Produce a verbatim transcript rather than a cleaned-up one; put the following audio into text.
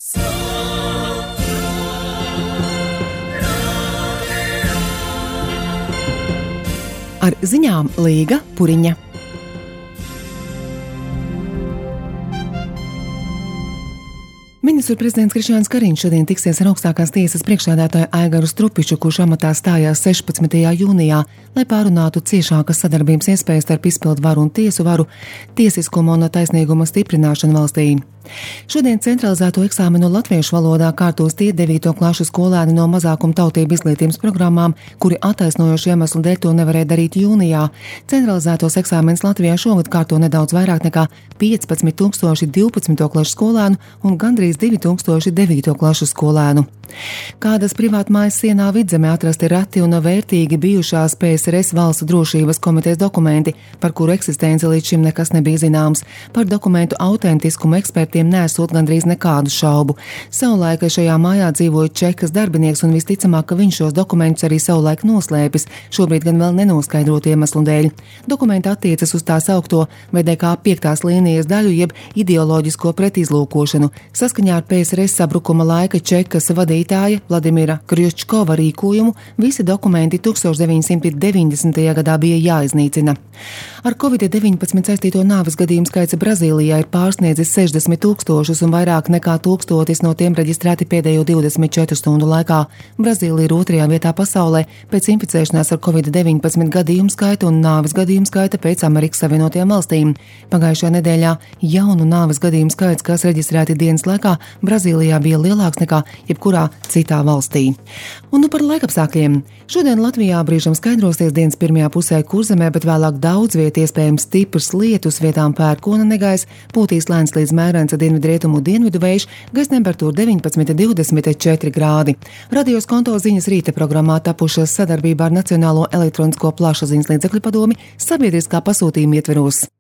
Ar ziņām Līga Puriņa. Ministru prezidents Krišjāns Kariņš šodien tiksies ar augstākās tiesas priekšsēdētāju Aigaru Strupiču, kurš amatā stājās sešpadsmitajā jūnijā, lai pārunātu ciešākas sadarbības iespējas starp izpildu varu un tiesu varu, tiesiskuma un taisnīguma stiprināšanu valstī. Šodien centralizēto eksāmenu latviešu valodā kārtos tie devīto klašu skolēni no mazākuma tautību izglītības programmām, kuri attaisnojošu iemeslu dēļ to nevarēja darīt jūnijā. Centralizētos eksāmenus Latvijā šogad kārto nedaudz vairāk nekā piecpadsmit tūkstoši divpadsmito klašu skolēnu un gandrīz divi tūkstoši devīto klašu skolēnu. Kādas privātmājas sienā Vidzemē atrasti reti un vērtīgi bijušās P S R S valsts drošības komitejas dokumenti, par kuru eksistenci līdz šim nekas nebija zināms. Par dokumentu autentiskumu ekspertiem nesot gandrīz nekādu šaubu. Savulaik šajā mājā dzīvoja čekas darbinieks un visticamāk, ka viņš šos dokumentus arī savulaik noslēpis, šobrīd gan vēl nenoskaidrotu iemeslu dēļ. Dokumenti attiecas uz tā saukto V D K piektās līnijas daļu jeb ideoloģisko pretizlūkošanu. Saskaņā ar P S R S sabrukuma laika čekas vadītāja Vladimira Krjuščkova rīkojumu visi dokumenti tūkstoš deviņsimt deviņdesmitajā gadā bija jāiznīcina. Ar covid deviņpadsmit saistīto nāves gadījumu skaits Brazīlijā ir pārsniedzis sešdesmit tūkstošus un vairāk nekā tūkstotis no tiem reģistrēti pēdējo divdesmit četru stundu laikā. Brazīlija ir otrajā vietā pasaulē pēc inficēšanās ar covid deviņpadsmit gadījumu skaita un nāves gadījumu skaita pēc Amerikas Savienotajām valstīm. Pagājušajā nedēļā jaunu nāves gadījumu skaits, kas reģistrēti dienas laikā, Brazīlijā bija lielāks nekā jebkurā citā valstī. Un nu par laikapstākļiem. Šodien Latvijā brīžam skaidrosies dienas pirmajā pusē Kurzemē, bet vēlāk daudz viet iespējams stiprs lietus, vietām pērkona negaiss, pūtīs lēns līdz mērens dienvidrietumu dienvidu vējš, gaisa temperatūra deviņpadsmit līdz divdesmit četri grādi. Radios konto ziņas rīta programmā tapušas sadarbībā ar Nacionālo elektronisko plašsaziņas līdzekļu padomi sabiedriskā pasūtījuma ietveros.